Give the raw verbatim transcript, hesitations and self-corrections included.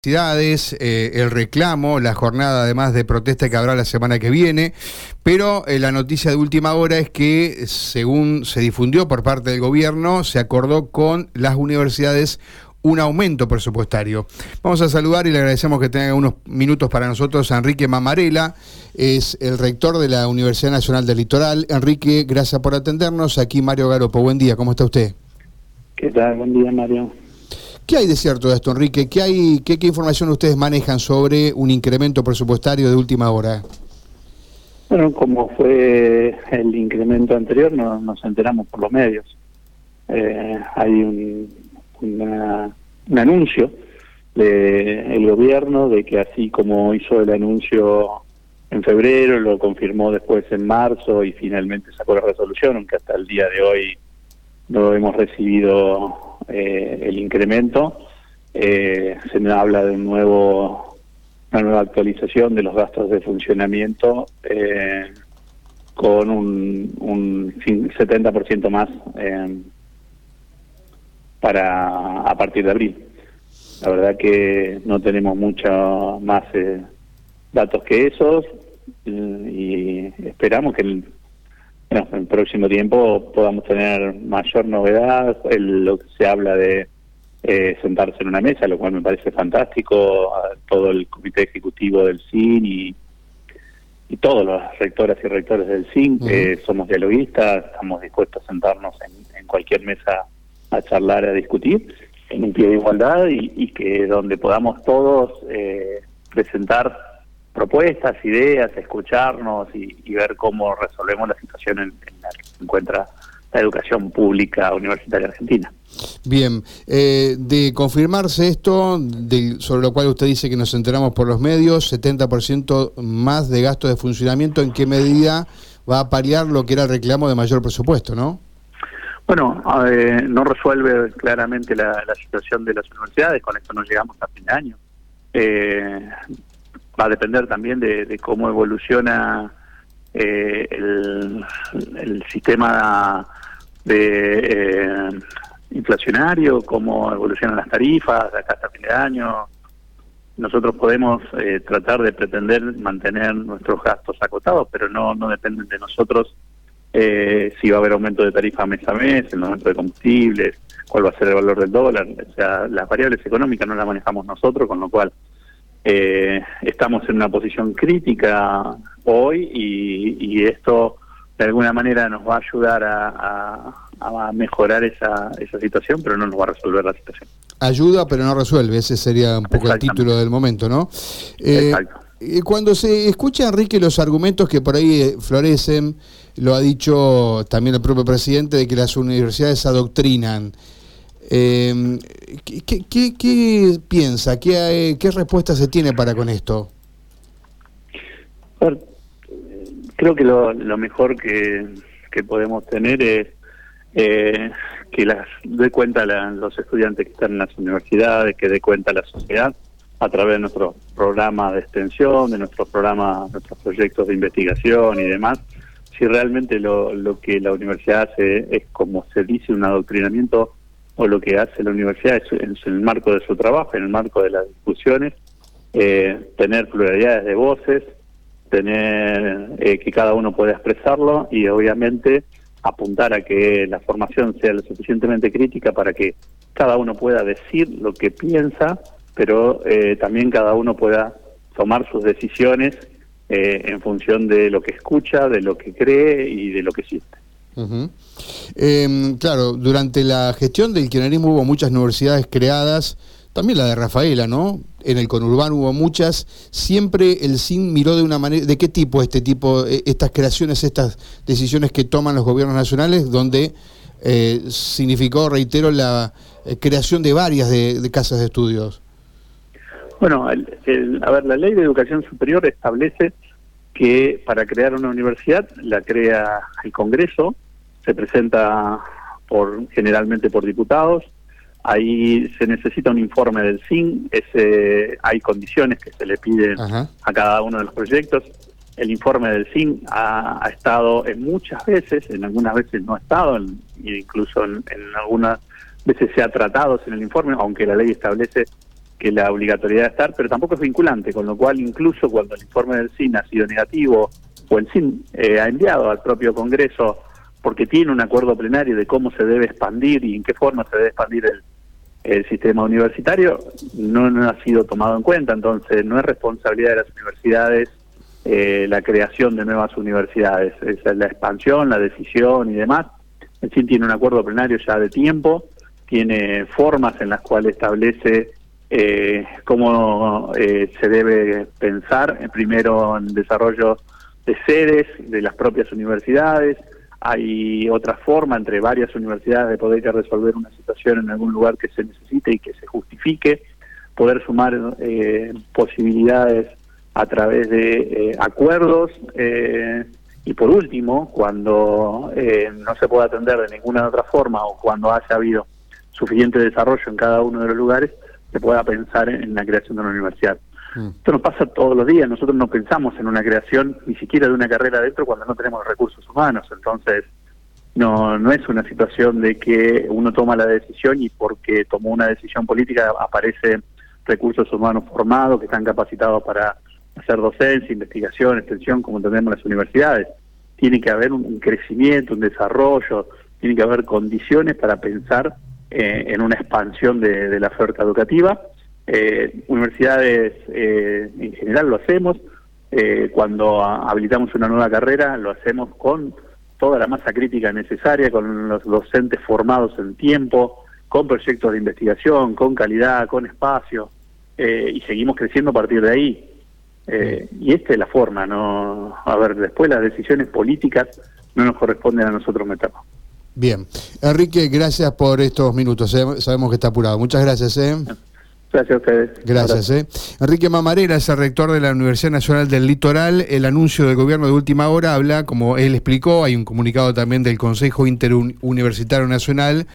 universidades, eh, el reclamo, la jornada además de protesta que habrá la semana que viene, pero eh, la noticia de última hora es que, según se difundió por parte del gobierno, se acordó con las universidades un aumento presupuestario. Vamos a saludar y le agradecemos que tenga unos minutos para nosotros a Enrique Mamarela, es el rector de la Universidad Nacional del Litoral. Enrique, gracias por atendernos. Aquí Mario Garopo, buen día, ¿cómo está usted? ¿Qué tal? Buen día, Mario. ¿Qué hay de cierto de esto, Enrique? ¿Qué hay, qué, qué información ustedes manejan sobre un incremento presupuestario de última hora? Bueno, como fue el incremento anterior, no, nos enteramos por los medios. Eh, hay un, una, un anuncio del gobierno de que así como hizo el anuncio en febrero, lo confirmó después en marzo y finalmente sacó la resolución, aunque hasta el día de hoy no hemos recibido eh, el incremento. Eh, se me habla de un nuevo, una nueva actualización de los gastos de funcionamiento eh, con un, un setenta por ciento más eh, para a partir de abril. La verdad que no tenemos mucho más eh, datos que esos eh, y esperamos que el Bueno, en el próximo tiempo podamos tener mayor novedad. El, lo que se habla de eh, sentarse en una mesa, lo cual me parece fantástico, a todo el comité ejecutivo del C I N y, y todos los rectoras y rectores del C I N, uh-huh. eh, somos dialoguistas, estamos dispuestos a sentarnos en, en cualquier mesa a charlar, a discutir, en un pie de igualdad y, y que donde podamos todos eh, presentar propuestas, ideas, escucharnos y, y ver cómo resolvemos la situación en, en la que se encuentra la educación pública universitaria argentina. Bien, eh, de confirmarse esto, de, sobre lo cual usted dice que nos enteramos por los medios, setenta por ciento más de gasto de funcionamiento, ¿en qué medida va a paliar lo que era el reclamo de mayor presupuesto, no? Bueno, eh, no resuelve claramente la, la situación de las universidades, con esto no llegamos a fin de año. Eh, va a depender también de, de cómo evoluciona eh, el, el sistema de eh, inflacionario, cómo evolucionan las tarifas de acá hasta fin de año. Nosotros podemos eh, tratar de pretender mantener nuestros gastos acotados, pero no, no dependen de nosotros eh, si va a haber aumento de tarifa mes a mes, el aumento de combustibles, cuál va a ser el valor del dólar. O sea, las variables económicas no las manejamos nosotros, con lo cual Eh, estamos en una posición crítica hoy y, y esto de alguna manera nos va a ayudar a, a, a mejorar esa, esa situación, pero no nos va a resolver la situación. Ayuda, pero no resuelve, ese sería un poco el título del momento, ¿no? Eh, Exacto. Cuando se escucha, Enrique, los argumentos que por ahí florecen, lo ha dicho también el propio presidente, de que las universidades adoctrinan. Eh, ¿qué, qué, ¿Qué piensa? ¿Qué, ¿Qué respuesta se tiene para con esto? Bueno, creo que lo, lo mejor que, que podemos tener es eh, que las dé cuenta la, los estudiantes que están en las universidades, que dé cuenta la sociedad a través de nuestros programas de extensión, de nuestros programas, nuestros proyectos de investigación y demás, si realmente lo, lo que la universidad hace es, como se dice, un adoctrinamiento, o lo que hace la universidad es en el marco de su trabajo, en el marco de las discusiones, eh, tener pluralidades de voces, tener eh, que cada uno pueda expresarlo y obviamente apuntar a que la formación sea lo suficientemente crítica para que cada uno pueda decir lo que piensa, pero eh, también cada uno pueda tomar sus decisiones eh, en función de lo que escucha, de lo que cree y de lo que siente. Uh-huh. Eh, claro, durante la gestión del kirchnerismo hubo muchas universidades creadas, también la de Rafaela, ¿no? En el conurbano hubo muchas. Siempre el C I N miró de una manera, ¿de qué tipo este tipo, estas creaciones, estas decisiones que toman los gobiernos nacionales, donde eh, significó, reitero, la eh, creación de varias de, de casas de estudios? Bueno, el, el, a ver, la Ley de Educación Superior establece que para crear una universidad la crea el Congreso, se presenta por generalmente por diputados, ahí se necesita un informe del C I N, ese, hay condiciones que se le piden Ajá. a cada uno de los proyectos. El informe del C I N ha, ha estado en muchas veces, en algunas veces no ha estado, en, incluso en, en algunas veces se ha tratado en el informe, aunque la ley establece que la obligatoriedad de estar, pero tampoco es vinculante, con lo cual incluso cuando el informe del C I N ha sido negativo, o el C I N eh, ha enviado al propio Congreso porque tiene un acuerdo plenario de cómo se debe expandir y en qué forma se debe expandir el, el sistema universitario, no, no ha sido tomado en cuenta. Entonces no es responsabilidad de las universidades eh, la creación de nuevas universidades, es la expansión, la decisión y demás. El C I N tiene un acuerdo plenario ya de tiempo, tiene formas en las cuales establece eh, cómo eh, se debe pensar, eh, primero en desarrollo de sedes de las propias universidades. Hay otra forma entre varias universidades de poder resolver una situación en algún lugar que se necesite y que se justifique, poder sumar eh, posibilidades a través de eh, acuerdos eh, y por último, cuando eh, no se pueda atender de ninguna otra forma o cuando haya habido suficiente desarrollo en cada uno de los lugares, se pueda pensar en, en la creación de una universidad. Mm. Esto nos pasa todos los días, nosotros no pensamos en una creación ni siquiera de una carrera adentro cuando no tenemos recursos humanos, entonces no, no es una situación de que uno toma la decisión y porque tomó una decisión política aparecen recursos humanos formados que están capacitados para hacer docencia, investigación, extensión, como tenemos las universidades. Tiene que haber un, un crecimiento, un desarrollo, tiene que haber condiciones para pensar eh, en una expansión de, de la oferta educativa. Eh, universidades eh, en general lo hacemos, eh, cuando a, habilitamos una nueva carrera lo hacemos con toda la masa crítica necesaria, con los docentes formados en tiempo, con proyectos de investigación, con calidad, con espacio, eh, y seguimos creciendo a partir de ahí. Eh, y esta es la forma, no, a ver, después las decisiones políticas no nos corresponden a nosotros meternos. Bien, Enrique, gracias por estos minutos, ¿eh? Sabemos que está apurado, muchas gracias. ¿eh? Gracias a ustedes. Gracias. ¿eh? Enrique Mamarela es el rector de la Universidad Nacional del Litoral. El anuncio del gobierno de última hora habla, como él explicó, hay un comunicado también del Consejo Interuniversitario Nacional,